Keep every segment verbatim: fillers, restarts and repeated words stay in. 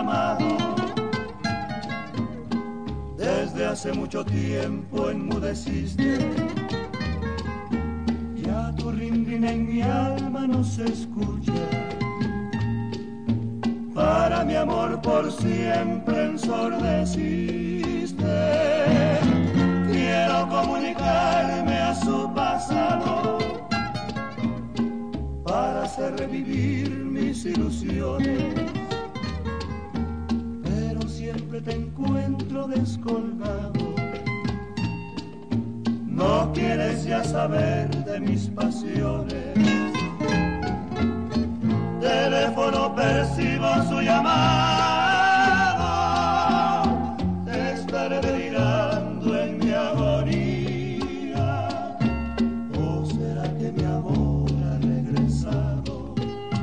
llamado. Desde hace mucho tiempo enmudeciste, ya tu rin-rin en mi alma no se escucha. Para mi amor por siempre ensordeciste. Quiero comunicarme a su pasado para hacer revivir mis ilusiones, pero siempre te encuentro descolgado. No quieres ya saber de mis pasiones. Teléfono, percibo su llamado. Te estaré delirando en mi agonía. ¿O será que mi amor ha regresado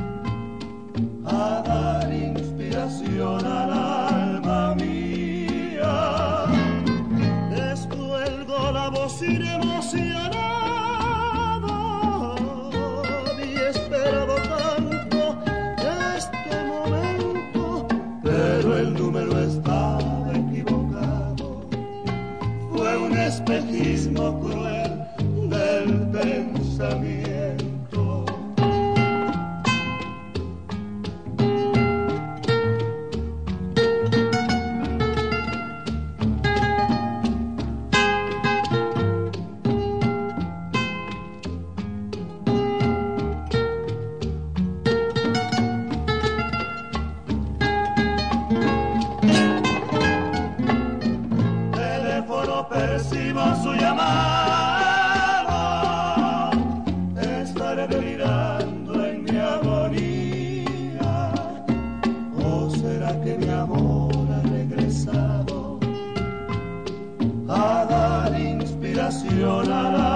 a dar inspiración al alma mía? Descuelgo la voz sin emocionado y esperado tanto este momento, pero el número estaba equivocado. Fue un espejismo cruel del pensamiento. Percibo su llamado, estaré delirando en mi agonía. ¿O será que mi amor ha regresado a dar inspiración a la